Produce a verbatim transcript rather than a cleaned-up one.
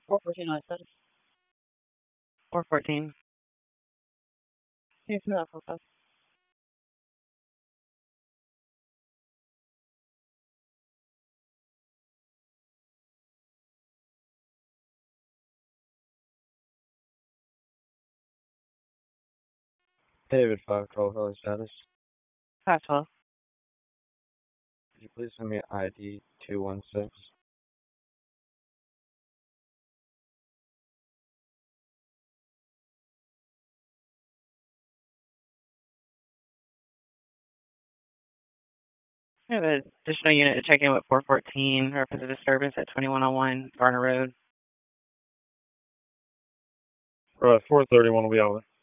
four fourteen, I said. four fourteen. Yes, no, for us. David five twelve, Hello status. five twelve. Could you please send me I D two one six? We have an additional unit to check in with four fourteen, reference a disturbance at twenty-one oh one Garner Road. Right, four thirty-one will be over.